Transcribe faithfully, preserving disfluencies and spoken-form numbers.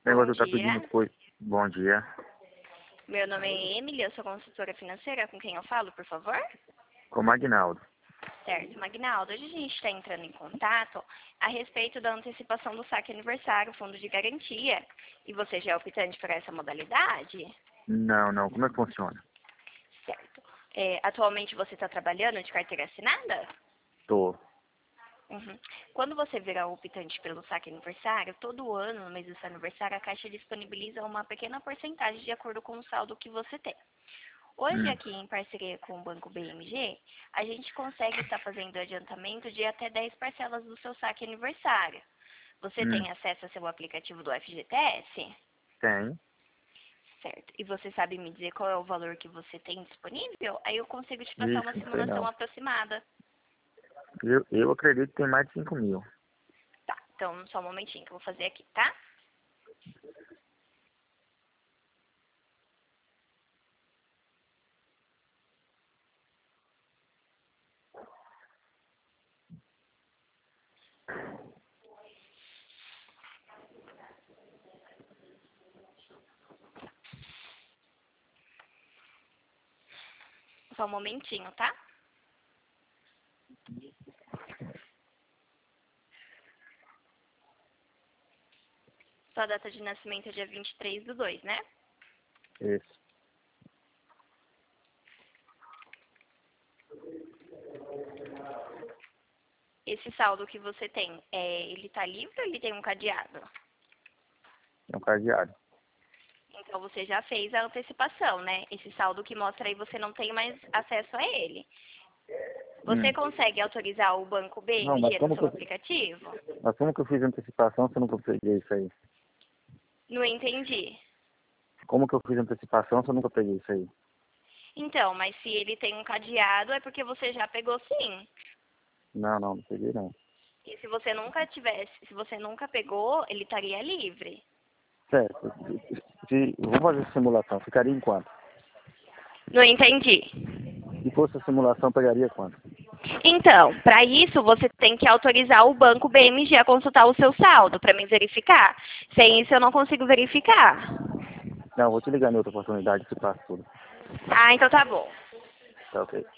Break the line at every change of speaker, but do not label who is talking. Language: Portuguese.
Esse negócio
Bom
tá pedindo
dia.
coisa. Bom dia.
Meu nome é Emily, eu sou consultora financeira. Com quem eu falo, por favor?
Com o Magnaldo.
Certo, Magnaldo. Hoje a gente está entrando em contato a respeito da antecipação do saque aniversário, fundo de garantia. E você já é optante por essa modalidade?
Não, não. Como é que funciona?
Certo. É, atualmente você está trabalhando de carteira assinada?
Tô.
Uhum. Quando você virar optante pelo saque aniversário, todo ano, no mês do seu aniversário, a Caixa disponibiliza uma pequena porcentagem de acordo com o saldo que você tem. Hoje,
Hum.
aqui em parceria com o Banco B M G, a gente consegue estar fazendo adiantamento de até dez parcelas do seu saque aniversário. Você
Hum.
tem acesso ao seu aplicativo do F G T S?
Tem.
Certo. E você sabe me dizer qual é o valor que você tem disponível? Aí eu consigo te passar uma
Ixi, não sei
simulação
não.
aproximada.
Eu, eu acredito que tem mais de cinco mil.
Tá, então só um momentinho que eu vou fazer aqui, tá? Só um momentinho, tá? Sua data de nascimento é dia vinte e três do dois, né?
Isso.
Esse saldo que você tem, é, ele tá livre ou ele tem um cadeado?
É um cadeado.
Então você já fez a antecipação, né? Esse saldo que mostra aí você não tem mais acesso a ele. Você
Hum.
consegue autorizar o Banco
Não, mas
B M G no
como que
seu
eu,
aplicativo?
mas como que eu fiz antecipação se eu nunca peguei isso aí?
Não entendi.
Como que eu fiz antecipação se eu nunca peguei isso aí?
Então, mas se ele tem um cadeado é porque você já pegou sim.
Não, não, não peguei não.
E se você nunca tivesse, se você nunca pegou, ele estaria livre.
Certo. Se, vamos fazer essa simulação. Ficaria em quanto?
Não entendi.
Se fosse a simulação, pegaria quanto?
Então, para isso, você tem que autorizar o Banco B M G a consultar o seu saldo para mim verificar. Sem isso, eu não consigo verificar.
Não, vou te ligar em outra oportunidade que passa tudo.
Ah, então tá bom.
Tá ok.